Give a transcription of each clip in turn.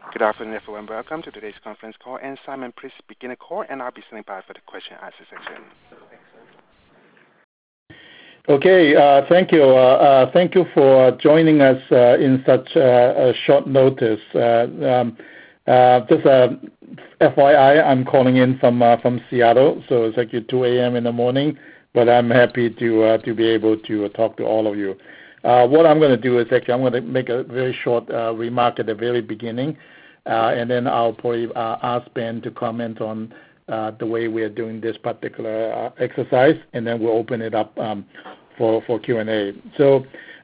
Good afternoon, everyone. Welcome to today's conference call. And Simon, please begin the call, and I'll be standing by for the question and answer section. Okay, thank you. Thank you for joining us in such short notice. Just FYI, I'm calling in from Seattle, so it's actually 2 a.m. in the morning, but I'm happy to be able to talk to all of you. What I'm going to do is actually I'm going to make a very short remark at the very beginning, and then I'll probably ask Ben to comment on the way we are doing this particular exercise, and then we'll open it up for Q&A. So,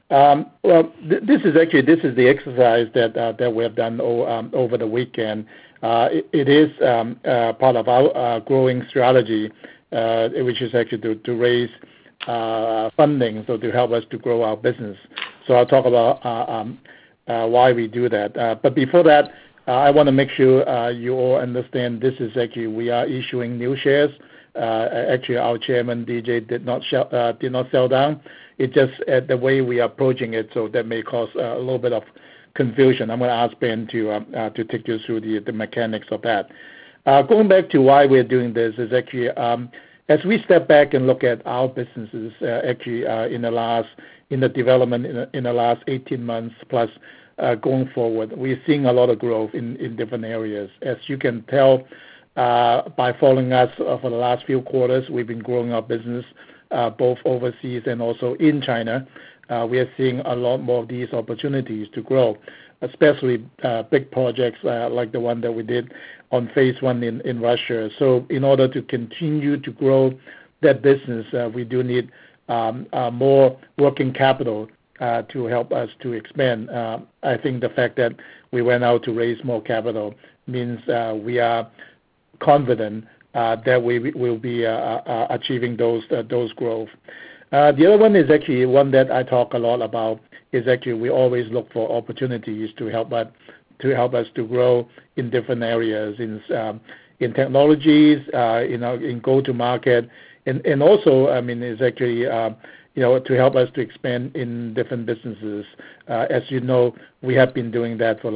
this is the exercise that we have done over the weekend. It is part of our growing strategy, which is actually to raise funding, so to help us to grow our business. So I'll talk about why we do that. But before that, I want to make sure you all understand this is actually we are issuing new shares. Actually, our chairman DJ did not sell down. It's just the way we are approaching it, so that may cause a little bit of confusion. I'm going to ask Ben to take you through the mechanics of that. Going back to why we're doing this is actually as we step back and look at our businesses, actually in the development in the last 18 months plus. Going forward, we're seeing a lot of growth in different areas. As you can tell by following us for the last few quarters, we've been growing our business both overseas and also in China. We are seeing a lot more of these opportunities to grow, especially big projects like the one that we did on phase one in Russia. So in order to continue to grow that business, we do need more working capital to help us to expand. I think the fact that we went out to raise more capital means we are confident that we will be achieving those growth. The other one is actually one that I talk a lot about is actually we always look for opportunities to help us to grow in different areas in technologies, in go-to-market, and also I mean is actually to help us to expand in different businesses. As you know, we have been doing that for the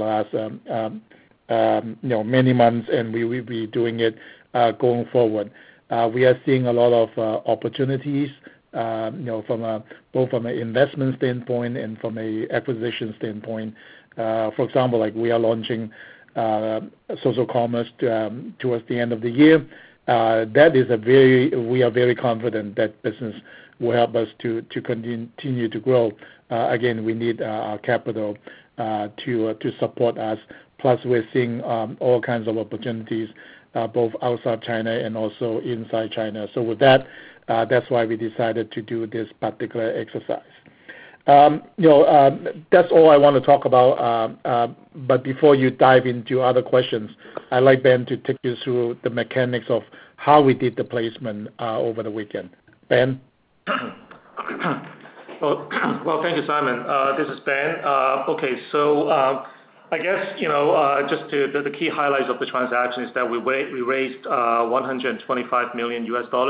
last many months, and we will be doing it going forward. We are seeing a lot of opportunities, both from an investment standpoint and from an acquisition standpoint. For example, like we are launching social commerce towards the end of the year. That is we are very confident that business will help us to continue to grow. Again, we need capital to support us. Plus, we're seeing all kinds of opportunities both outside China and also inside China. So with that, that's why we decided to do this particular exercise. That's all I want to talk about. But before you dive into other questions, I'd like Ben to take you through the mechanics of how we did the placement over the weekend. Ben? Well, thank you, Simon. This is Ben. Okay, so I guess just the key highlights of the transaction is that we raised $125 million.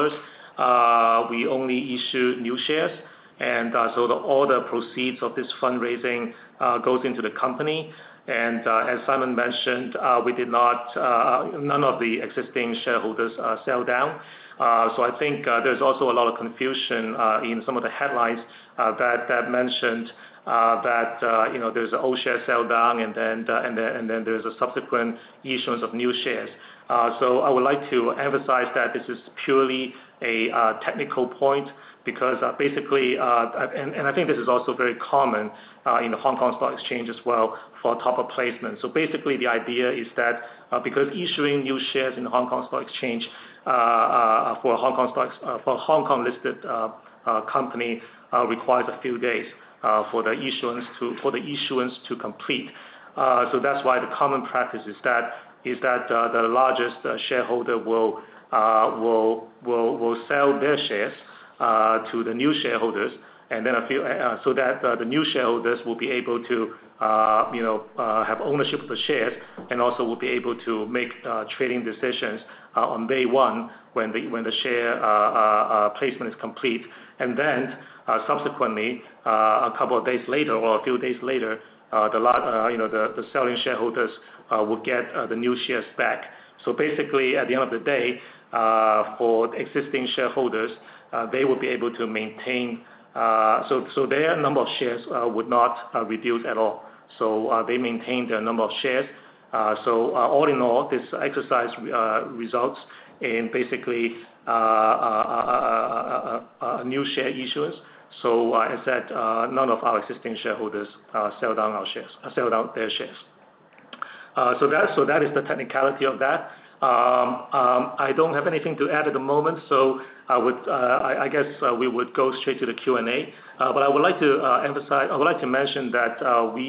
We only issued new shares, and so all the proceeds of this fundraising goes into the company. And as Simon mentioned, we did not none of the existing shareholders sell down. So I think there's also a lot of confusion in some of the headlines that mentioned that there's an old share sell down and then there's a subsequent issuance of new shares. So I would like to emphasize that this is purely a technical point because basically, and I think this is also very common in the Hong Kong Stock Exchange as well for top-up placement. So basically, the idea is that because issuing new shares in the Hong Kong Stock Exchange for a Hong Kong listed company requires a few days for the issuance to complete. So that's why the common practice is that the largest shareholder will sell their shares to the new shareholders, and then so that the new shareholders will be able to have ownership of the shares, and also will be able to make trading decisions on day one when the share placement is complete, and then subsequently a couple of days later or a few days later the selling shareholders will get the new shares back. So basically, at the end of the day, for existing shareholders, they will be able to maintain, so their number of shares would not reduce at all. So they maintain their number of shares. So all in all, this exercise results in basically a new share issuance. So as I said, none of our existing shareholders sell down their shares. So that is the technicality of that. I don't have anything to add at the moment, so I guess we would go straight to the Q&A. But I would like to emphasize, I would like to mention that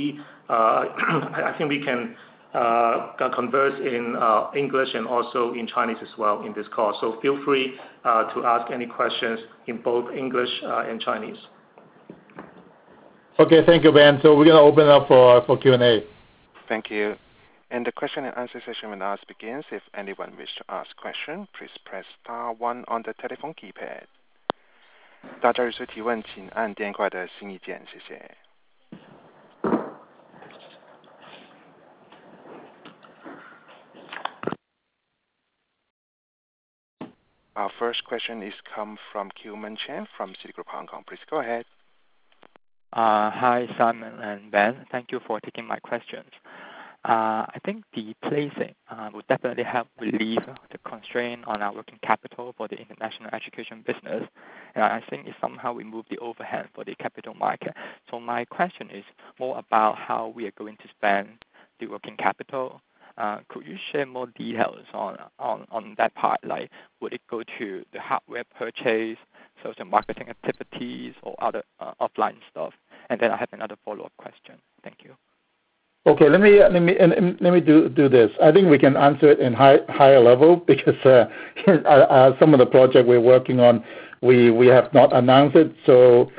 I think we can converse in English and also in Chinese as well in this call. So feel free to ask any questions in both English and Chinese. Okay, thank you, Ben. So we're going to open up for Q&A. Thank you. And the question and answer session will now begins. If anyone wishes to ask a question, please press star 1 on the telephone keypad. 大家有所提问，请按电话的心意键，谢谢。Our first question is come from Kilman Chen from Citigroup Hong Kong. Please go ahead. Hi, Simon and Ben. Thank you for taking my questions. I think the placing will definitely help relieve the constraint on our working capital for the international education business. And I think it somehow remove the overhead for the capital market. So my question is more about how we are going to spend the working capital. Could you share more details on that part? Like, would it go to the hardware purchase, sales and marketing activities, or other offline stuff? And then I have another follow-up question. Thank you. Okay, let me do this. I think we can answer it in higher level because some of the project we're working on, we have not announced it. So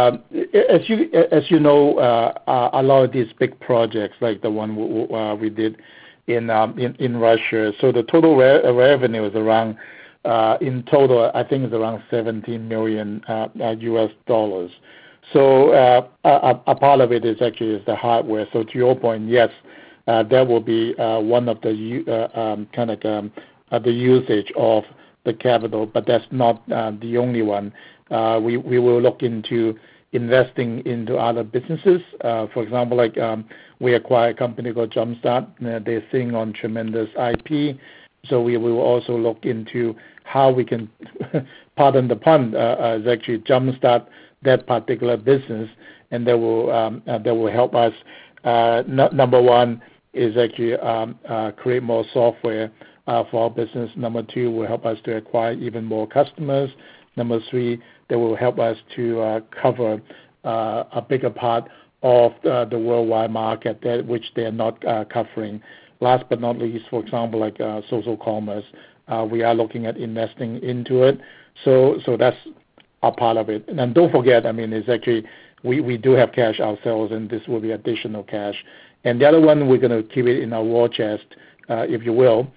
as you know, a lot of these big projects, like the one we did in Russia, so the total revenue is around, in total, I think it's around $17 million US dollars. So a part of it is actually the hardware. So to your point, yes, that will be one of the kind of the usage of the capital, but that's not the only one. We will look into investing into other businesses. For example, like we acquired a company called Jumpstart. They're sitting on tremendous IP. So we will also look into how we can, pardon the pun, is actually jumpstart that particular business, and that will help us. Number one is actually create more software for our business. Number two will help us to acquire even more customers. Number three, that will help us to cover a bigger part of the worldwide market which they are not covering. Last but not least, for example, like social commerce, we are looking at investing into it. So that's a part of it. And don't forget, I mean, it's actually we do have cash ourselves, and this will be additional cash. And the other one, we're going to keep it in our war chest, if you will.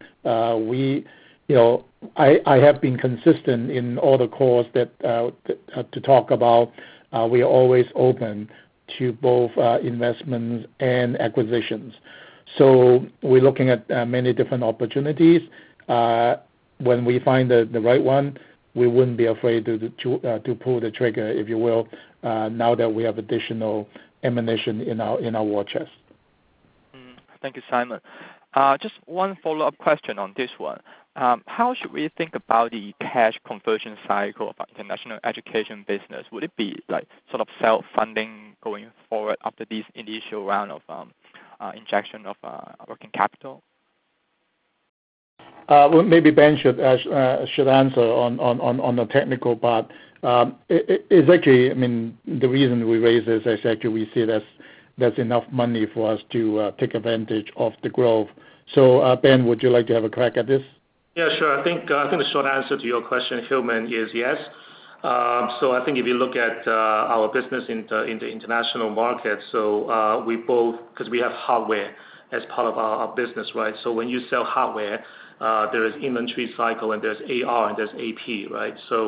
I have been consistent in all the calls that to talk about. We are always open to both investments and acquisitions. So we're looking at many different opportunities. When we find the right one, we wouldn't be afraid to pull the trigger, if you will, now that we have additional ammunition in our war chest. Thank you, Simon. Just one follow-up question on this one. How should we think about the cash conversion cycle of our international education business? Would it be like sort of self-funding going forward after this initial round of injection of working capital? Well, maybe Ben should answer on the technical part. It's actually, I mean, the reason we raise this is actually we see that's enough money for us to take advantage of the growth. So Ben, would you like to have a crack at this? Yeah, sure. I think the short answer to your question, Hillman, is yes. So I think if you look at our business in the international market, so we both, because we have hardware as part of our business, right? So when you sell hardware, there is inventory cycle, and there's AR, and there's AP, right? So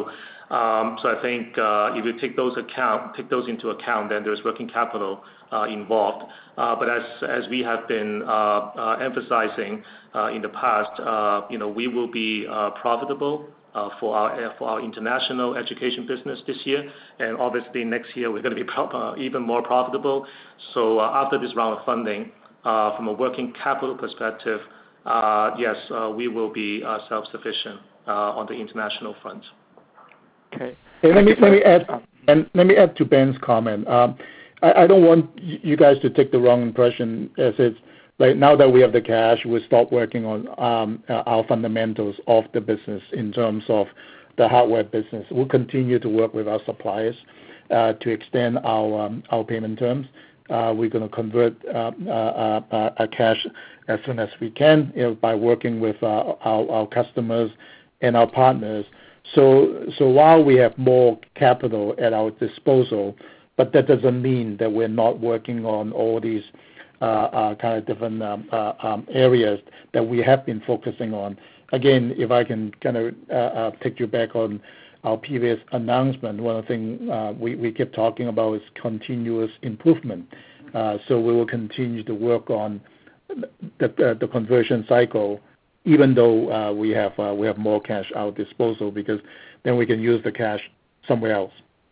So I think if you take those into account, then there's working capital involved. But as we have been emphasizing in the past, we will be profitable for our international education business this year, and obviously next year we're going to be even more profitable. So after this round of funding, from a working capital perspective, yes, we will be self-sufficient on the international front. Okay. Hey, let me add to Ben's comment. I don't want you guys to take the wrong impression as it's like now that we have the cash, we'll stop working on our fundamentals of the business in terms of the hardware business. We'll continue to work with our suppliers to extend our payment terms. We're going to convert our cash as soon as we can by working with our customers and our partners. So while we have more capital at our disposal, but that doesn't mean that we're not working on all these kind of different areas that we have been focusing on. Again, if I can kind of take you back on our previous announcement, one of the things we kept talking about is continuous improvement. So we will continue to work on the conversion cycle, even though we have more cash at our disposal, because then we can use the cash somewhere else.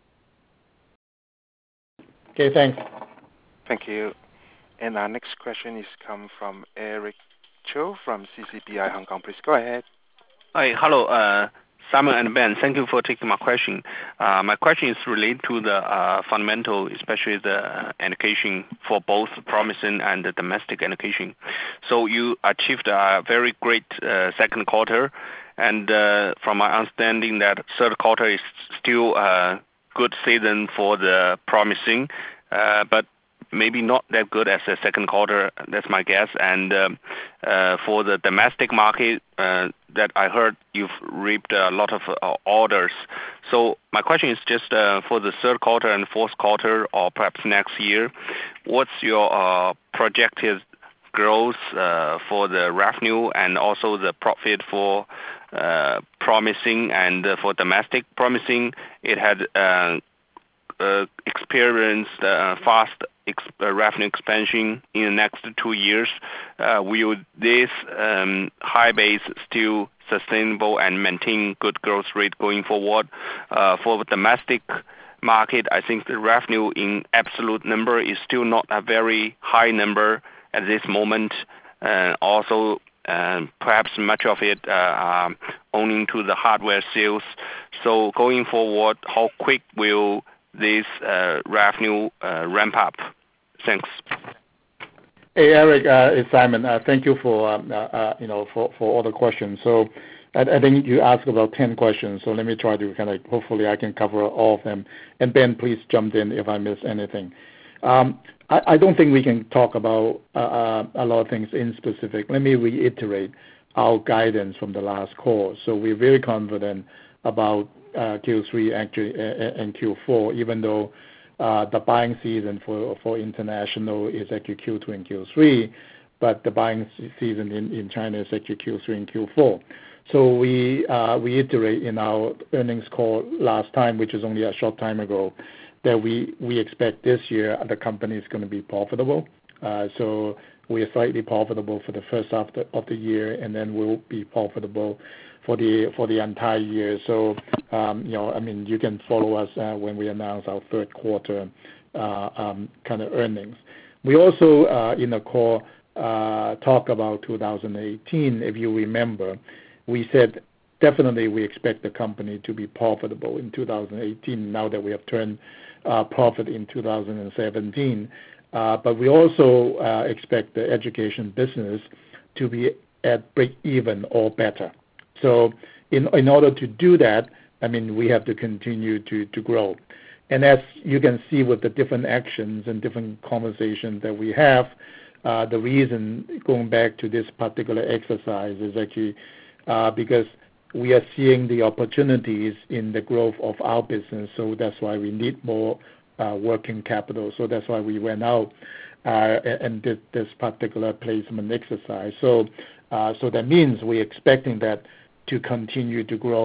Okay, thanks. Thank you. And our next question is come from Eric Cho from CCBI Hong Kong. Please go ahead. Hi, hello, Simon and Ben. Thank you for taking my question. My question is related to the fundamental, especially the education for both promising and the domestic education. So you achieved a very great second quarter, and from my understanding that third quarter is still a good season for the promising, but maybe not that good as the second quarter. That's my guess. And for the domestic market, that I heard you've reaped a lot of orders. So my question is just for the third quarter and fourth quarter, or perhaps next year, what's your projected growth for the revenue and also the profit for promising and for domestic promising? It had experienced fast revenue expansion in the next 2 years. Will this high base still sustainable and maintain good growth rate going forward? For the domestic market, I think the revenue in absolute number is still not a very high number at this moment. Also, perhaps much of it owing to the hardware sales. So going forward, how quick will this revenue ramp up? Thanks. Hey, Eric, it's Simon. Thank you for all the questions. So I think you asked about 10 questions. So let me try to kind of hopefully I can cover all of them. And Ben, please jump in if I miss anything. I don't think we can talk about a lot of things in specific. Let me reiterate our guidance from the last call. So we're very confident about Q3 actually and Q4, even though the buying season for international is actually Q2 and Q3, but the buying season in China is actually Q3 and Q4. So we reiterate in our earnings call last time, which is only a short time ago, that we expect this year the company is going to be profitable. So we are slightly profitable for the first half of the year, and then we'll be profitable for the entire year. So I mean, you can follow us when we announce our third quarter kind of earnings. We also in the call talk about 2018. If you remember, we said definitely we expect the company to be profitable in 2018. Now that we have turned profit in 2017, but we also expect the education business to be at break even or better. So in order to do that, I mean, we have to continue to grow. And as you can see with the different actions and different conversations that we have, the reason going back to this particular exercise is actually because we are seeing the opportunities in the growth of our business. So that's why we need more working capital. So that's why we went out and did this particular placement exercise. So that means we're expecting that to continue to grow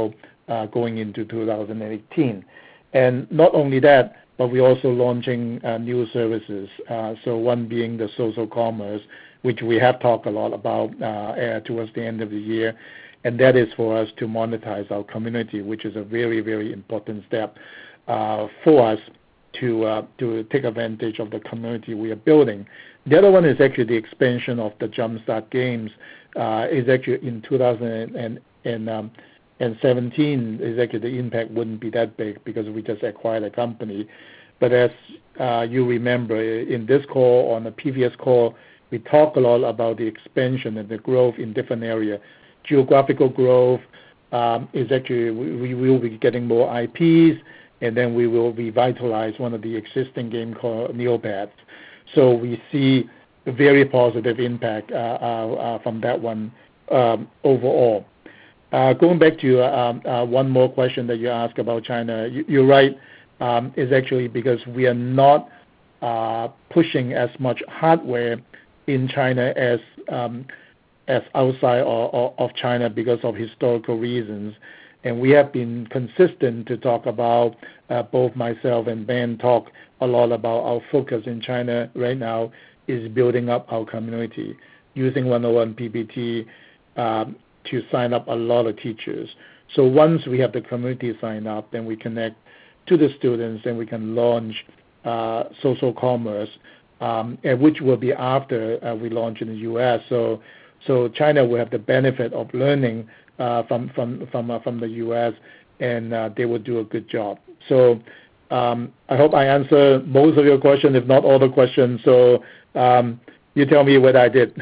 going into 2018. And not only that, but we're also launching new services. So one being the social commerce, which we have talked a lot about towards the end of the year, and that is for us to monetize our community, which is a very, very important step for us to take advantage of the community we are building. The other one is actually the expansion of the Jumpstart games. Is actually in 2017 is actually the impact wouldn't be that big because we just acquired a company. But as you remember, in this call, on the previous call, we talk a lot about the expansion and the growth in different areas. Geographical growth is actually, we will be getting more IPs, and then we will revitalize one of the existing game called Neopets. So we see a very positive impact from that one overall. Going back to one more question that you asked about China, you're right, is actually because we are not pushing as much hardware in China as outside of China because of historical reasons. And we have been consistent to talk about, both myself and Ben talk a lot about our focus in China right now is building up our community, using 101 PPT to sign up a lot of teachers. So once we have the community sign up, then we connect to the students and we can launch social commerce, which will be after we launch in the U.S. So China will have the benefit of learning from the U.S. and they will do a good job. So I hope I answered most of your questions, if not all the questions. So you tell me what I did.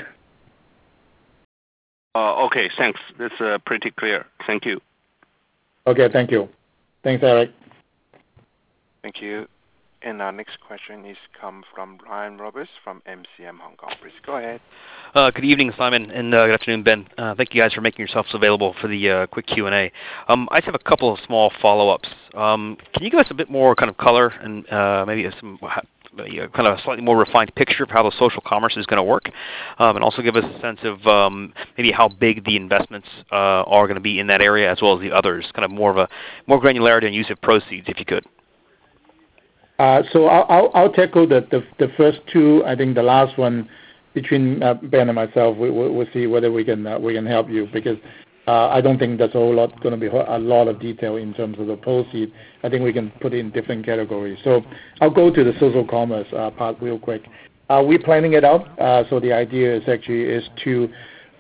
Okay, thanks. That's pretty clear. Thank you. Okay, thank you. Thanks, Eric. Thank you. And our next question is come from Ryan Roberts from MCM Hong Kong. Please go ahead. Good evening, Simon, and good afternoon, Ben. Thank you guys for making yourselves available for the quick Q&A. I just have a couple of small follow-ups. Can you give us a bit more kind of color and maybe some kind of a slightly more refined picture of how the social commerce is going to work, and also give us a sense of maybe how big the investments are going to be in that area as well as the others, kind of more granularity and use of proceeds, if you could. So I'll tackle the first two. I think the last one between Ben and myself, we'll see whether we can help you because I don't think that's going to be a lot of detail in terms of the proceeds. I think we can put it in different categories. So I'll go to the social commerce part real quick. We're planning it out. So the idea is actually to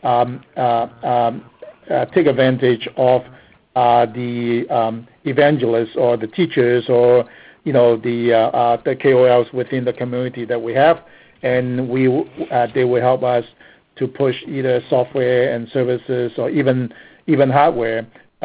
take advantage of the evangelists or the teachers or the KOLs within the community that we have, and they will help us to push either software and services or even hardware,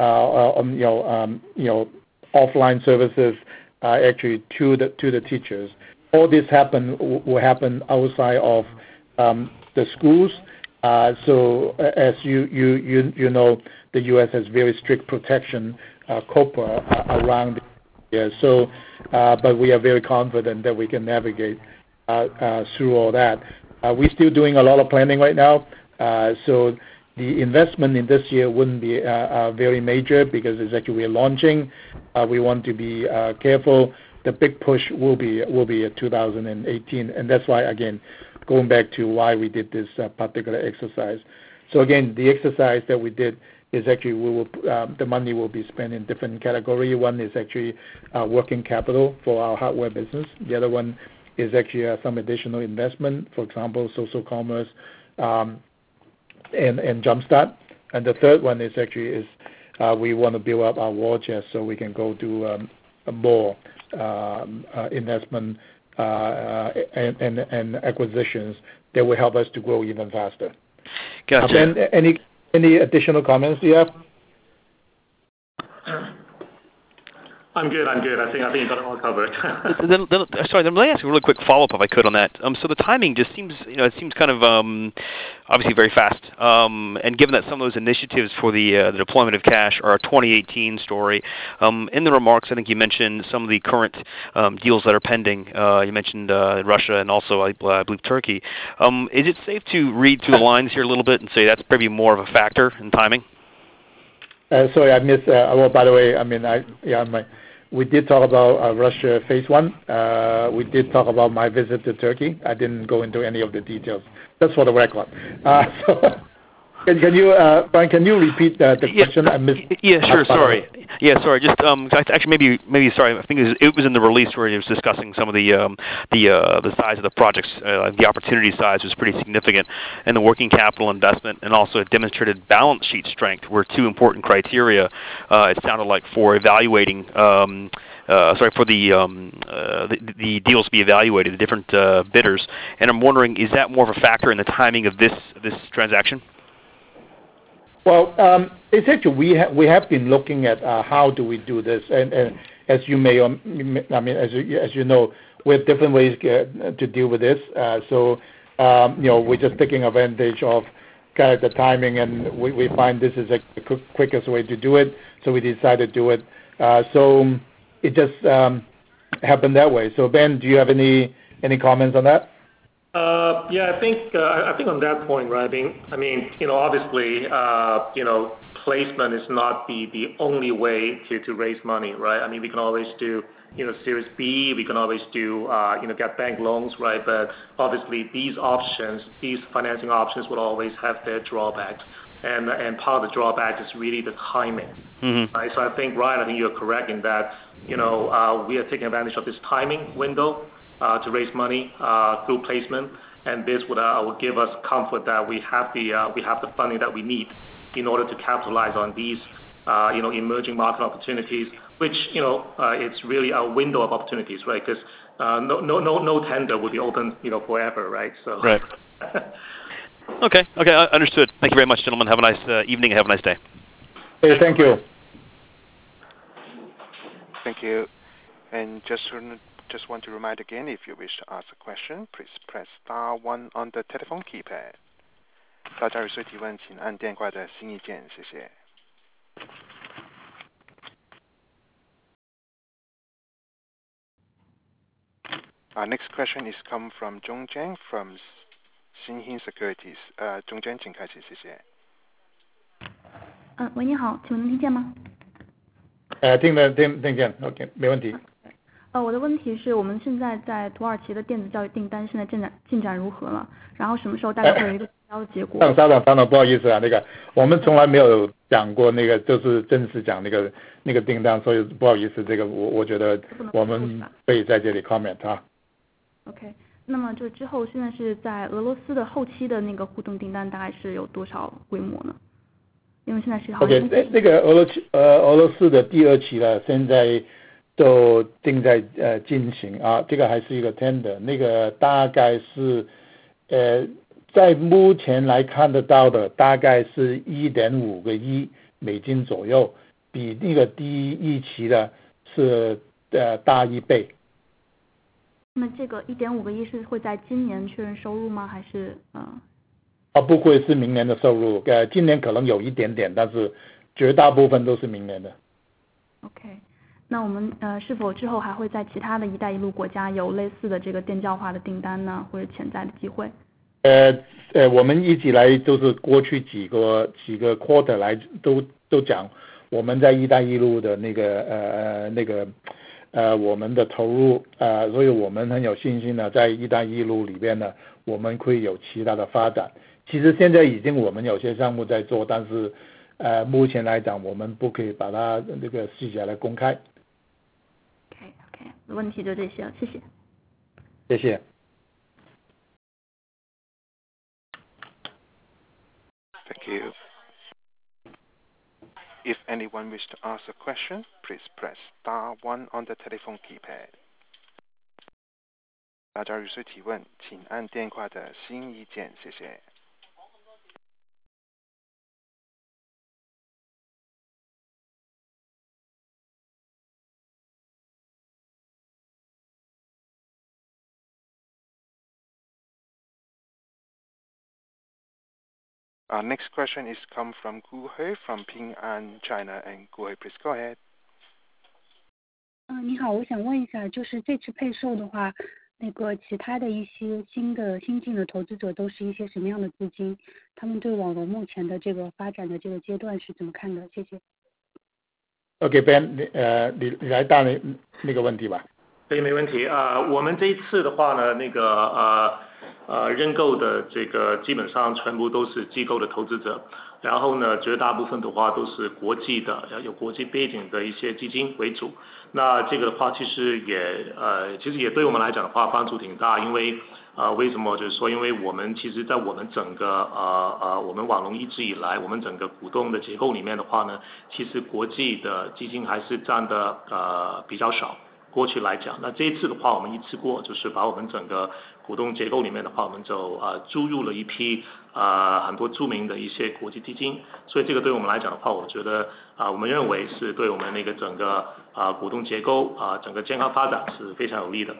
offline services actually to the teachers. All this will happen outside of the schools. So as you know, the U.S. has very strict protection, COPPA around it. Yeah, so, but we are very confident that we can navigate through all that. We're still doing a lot of planning right now, so the investment in this year wouldn't be very major because it's actually we're launching. We want to be careful. The big push will be 2018, and that's why, again, going back to why we did this particular exercise. So again, the exercise that we did is actually the money will be spent in different categories. One is actually working capital for our hardware business. The other one is actually some additional investment, for example, social commerce and Jumpstart. And the third one is actually we want to build up our war chest so we can go do more investment and acquisitions that will help us to grow even faster. Gotcha. Ben, any additional comments do you have? I'm good. I think you got it all covered. Sorry, let me ask a really quick follow-up if I could on that. So the timing just seems, it seems kind of obviously very fast. And given that some of those initiatives for the deployment of cash are a 2018 story, in the remarks, I think you mentioned some of the current deals that are pending. You mentioned Russia and also, I believe, Turkey. Is it safe to read through the lines here a little bit and say that's maybe more of a factor in timing? Sorry, I missed. Well, by the way, I mean, we did talk about Russia phase 1. We did talk about my visit to Turkey. I didn't go into any of the details. That's for the record. So, can you, Brian, can you repeat the question? I missed. Yeah, sure. Sorry. Yeah, sorry. Just actually, maybe sorry. I think it was in the release where he was discussing some of the size of the projects. The opportunity size was pretty significant, and the working capital investment, and also a demonstrated balance sheet strength were two important criteria. It sounded like for evaluating. For the deals to be evaluated, the different bidders, and I'm wondering, is that more of a factor in the timing of this transaction? Well, essentially, we have been looking at how do we do this, and as you may, I mean, as you know, we have different ways to deal with this. We're just taking advantage of kind of the timing, and we find this is the quickest way to do it, so we decided to do it. So it just happened that way. So Ben, do you have any comments on that? Yeah, I think on that point, right? I mean, obviously, placement is not the only way to raise money, right? I mean, we can always do, Series B. We can always do, get bank loans, right? But obviously, these financing options will always have their drawbacks, and part of the drawback is really the timing, right? So I think, Ryan, I think you're correct in that, we are taking advantage of this timing window to raise money through placement, and this would give us comfort that we have the funding that we need in order to capitalize on these emerging market opportunities, which it's really a window of opportunities, right? Because no tender will be open forever, right? So right. Okay, understood. Thank you very much, gentlemen. Have a nice evening. Have a nice day. Hey, thank you. Thank you. And just want to remind again, if you wish to ask a question, please press star 1 on the telephone keypad. 大家有所提问，请按电话的心意键，谢谢。Our next question is come from Zhong Zheng from Xinhin Securities. 钟坚，请开始，谢谢。 喂，你好，请问能听见吗？ 听见 ，OK， 没问题。 我的问题是我们现在在土耳其的电子教育订单现在进展如何了？然后什么时候大概会有一个提交的结果？ 稍等，不好意思啊，我们从来没有讲过就是正式讲那个订单，所以不好意思，我觉得我们可以在这里 comment 啊。 OK， 那么就之后现在是在俄罗斯的后期的那个互动订单大概是有多少规模呢？因为现在是好像 OK， 那个俄罗斯的第2期了，现在都正在进行啊，这个还是一个 tender， 那个大概是在目前来看得到的大概是 1.5 个亿美金左右，比那个第1期的是大1倍。 那这个 1.5 个亿是会在今年确认收入吗？还是不会是明年的收入，今年可能有一点点，但是绝大部分都是明年的。 OK， 那我们是否之后还会在其他的一带一路国家有类似的这个电教化的订单呢，或者潜在的机会？ 我们一直来都是过去几个 quarter 来都讲我们在一带一路的那个我们的投入所以我们很有信心呢，在一带一路里边呢，我们会有其他的发展。其实现在已经我们有些项目在做，但是目前来讲我们不可以把它那个细节来公开。 OK， 问题就这些了，谢谢。 谢谢。 Thank you. If anyone wishes to ask a question, please press star 1 on the telephone keypad. 大家有所提问，请按电话的心意键，谢谢。Our next question is come from Gu Hui from Ping An China, and Gu Hui, please go ahead. 你好，我想问一下，就是这次配售的话，那个其他的一些新进的投资者都是一些什么样的资金？他们对网龙目前的这个发展的这个阶段是怎么看的？谢谢。 OK Ben， 你来答那个问题吧。 对，没问题。我们这一次的话呢，认购的这个基本上全部都是机构的投资者，然后呢，绝大部分的话都是国际的，有国际背景的一些基金为主。那这个的话，其实也对我们来讲的话帮助挺大，因为为什么？就是说，因为我们其实在我们整个我们网龙一直以来，我们整个股东的结构里面的话呢，其实国际的基金还是占的比较少。过去来讲，那这一次的话，我们一次过就是把我们整个股东结构里面的话，我们就注入了一批很多著名的一些国际基金，所以这个对我们来讲的话，我觉得我们认为是对我们那个整个股东结构整个健康发展是非常有利的。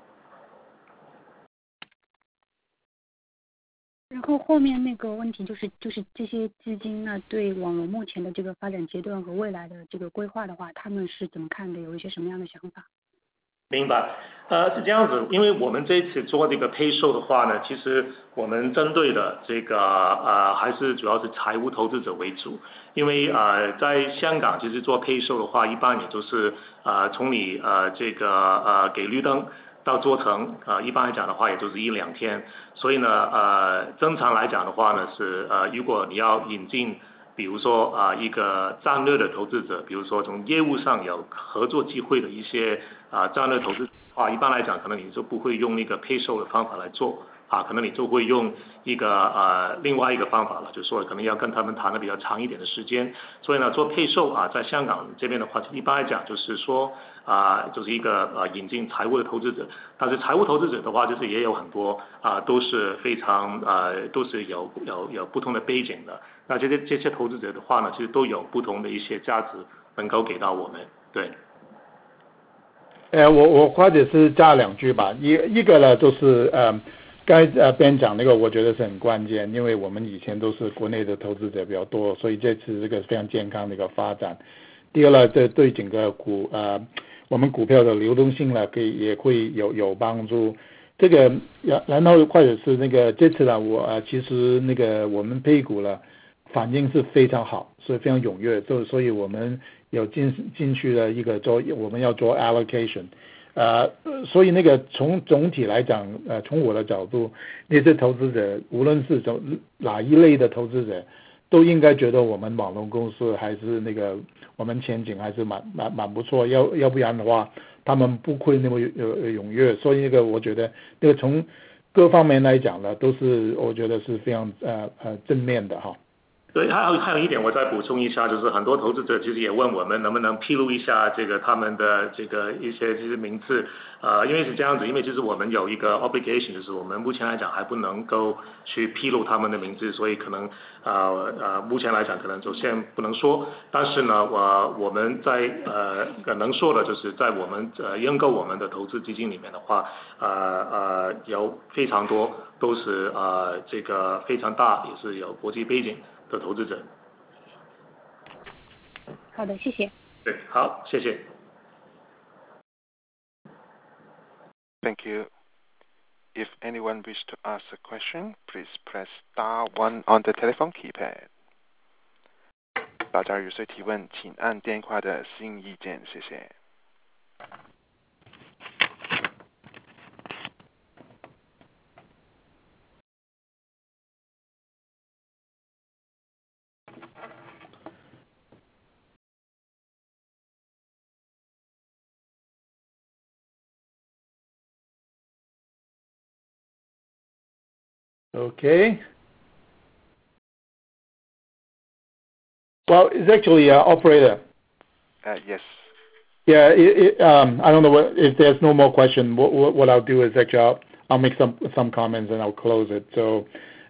然后后面那个问题就是这些基金呢，对网龙目前的这个发展阶段和未来的这个规划的话，他们是怎么看的？有一些什么样的想法？ 明白，是这样子，因为我们这一次做这个配售的话呢，其实我们针对的这个还是主要是财务投资者为主，因为在香港其实做配售的话，一般也就是从你这个给绿灯到做成一般来讲的话，也就是1-2天，所以呢正常来讲的话呢是如果你要引进。比如说一个战略的投资者，比如说从业务上有合作机会的一些战略投资者的话，一般来讲可能你就不会用那个配售的方法来做可能你就会用一个另外一个方法了，就是说可能要跟他们谈的比较长一点的时间。所以呢，做配售在香港这边的话，一般来讲就是说就是一个引进财务的投资者，但是财务投资者的话，就是也有很多都是非常都是有不同的背景的。那这些投资者的话呢，其实都有不同的一些价值能够给到我们。对。 我或者是加2句吧。一个呢，就是刚才边讲那个，我觉得是很关键，因为我们以前都是国内的投资者比较多，所以这次这个非常健康的一个发展。第二呢，这对整个我们股票的流动性呢，也会有帮助。这个然后或者是那个这次呢，其实那个我们配股了。反应是非常好，所以非常踊跃，所以我们有进去了一个我们要做 allocation， 所以那个从总体来讲，从我的角度，那些投资者无论是哪一类的投资者，都应该觉得我们网龙公司还是那个我们前景还是蛮不错，要不然的话，他们不会那么踊跃，所以那个我觉得那个从各方面来讲呢，都是我觉得是非常正面的哈。 对，还有一点我再补充一下，就是很多投资者其实也问我们能不能披露一下这个他们的这个一些名字，因为是这样子，因为其实我们有一个 obligation， 就是我们目前来讲还不能够去披露他们的名字，所以可能目前来讲可能就先不能说，但是呢我们在能说的就是在我们认购我们的投资基金里面的话，有非常多都是这个非常大，也是有国际背景的投资者。 好的，谢谢。 对，好，谢谢。 Thank you. If anyone wish to ask a question, please press star 1 on the telephone keypad. 大家有谁提问，请按电话的星一键，谢谢。 Okay. Well, it's actually operator. Yes. Yeah. I don't know if there's no more question. What I'll do is actually I'll make some comments and I'll close it. So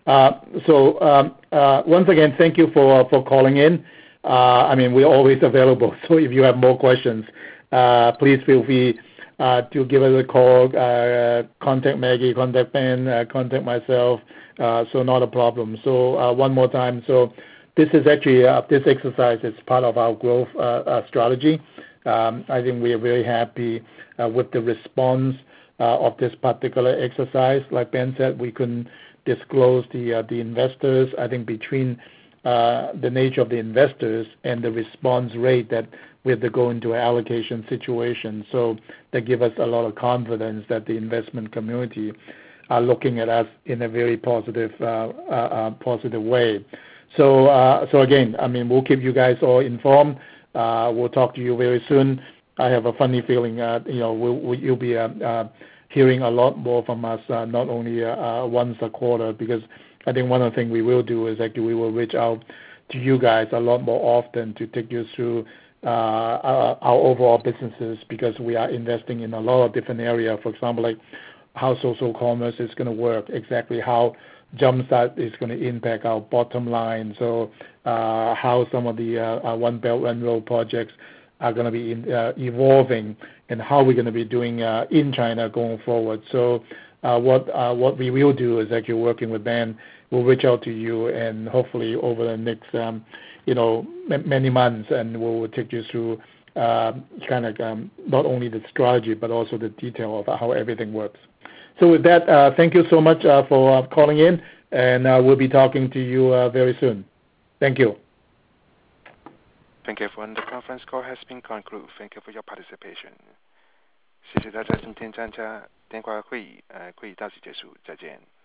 once again, thank you for calling in. I mean, we're always available. So if you have more questions, please feel free to give us a call, contact Maggie, contact Ben, contact myself. So not a problem. So one more time. So this is actually this exercise is part of our growth strategy. I think we are very happy with the response of this particular exercise. Like Ben said, we couldn't disclose the investors. I think between the nature of the investors and the response rate that we have to go into an allocation situation. So that give us a lot of confidence that the investment community are looking at us in a very positive way. So again, I mean, we'll keep you guys all informed. We'll talk to you very soon. I have a funny feeling, you'll be hearing a lot more from us, not only once a quarter, because I think one of the things we will do is actually we will reach out to you guys a lot more often to take you through our overall businesses, because we are investing in a lot of different areas. For example, like how social commerce is going to work, exactly how Jumpstart is going to impact our bottom line. So how some of the One Belt One Road projects are going to be evolving, and how we're going to be doing in China going forward. So what we will do is actually working with Ben. We'll reach out to you, and hopefully over the next many months, and we'll take you through kind of not only the strategy but also the detail of how everything works. So with that, thank you so much for calling in, and we'll be talking to you very soon. Thank you. Thank you, everyone. The conference call has been concluded. Thank you for your participation. 谢谢大家今天参加电话会议，会议到此结束，再见。